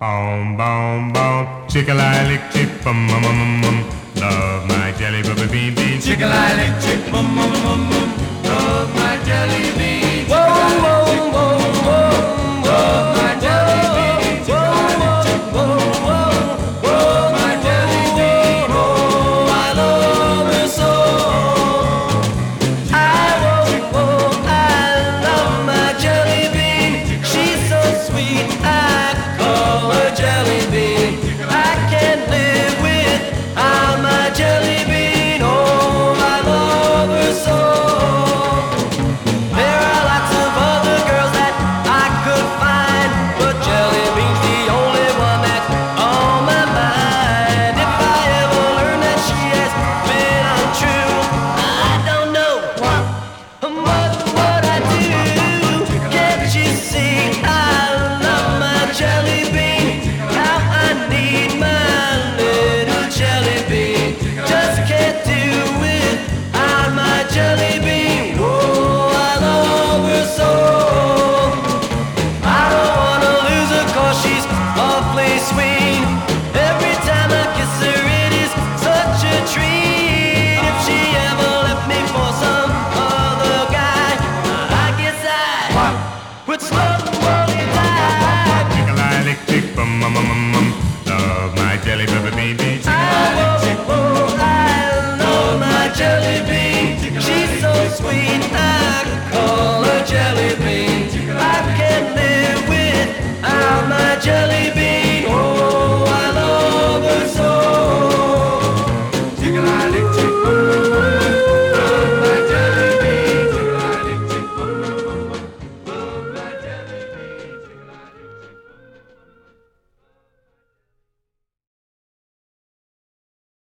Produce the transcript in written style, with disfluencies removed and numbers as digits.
Boom, boom, boom, chick-a-li-lick, chick, bum, bum, bum, bum. Love my jelly bean, bean, chick-a-li-lick, chick, bum, bum, bum, bum. Love my jelly bean, chick-a-li-lick, chick, bum, bum, bum, bum. Love my jelly bean, chick-a-li-lick, chick, bum, bum, bum. Love my jelly bean, oh, I love her so. I love my jelly bean. She's so sweet, I call her jelly bean. I can't live without my jelly bean. Oh, I love her so. There are lots of other girls that I could find, but jelly bean's the only one that's on my mind. If I ever learn that she has been untrue, I don't know what I do. Can't you see I love my jelly bean? How I need my little jelly bean. Just can't do without my jelly bean. Oh, I love her so. I don't wanna lose her 'cause she's awfully sweet. Every time I kiss her it is such a treat. If she ever left me for some other guy, I guess I would slowly die. Chick-a-li-lick, chick, bum, bum, bum, bum.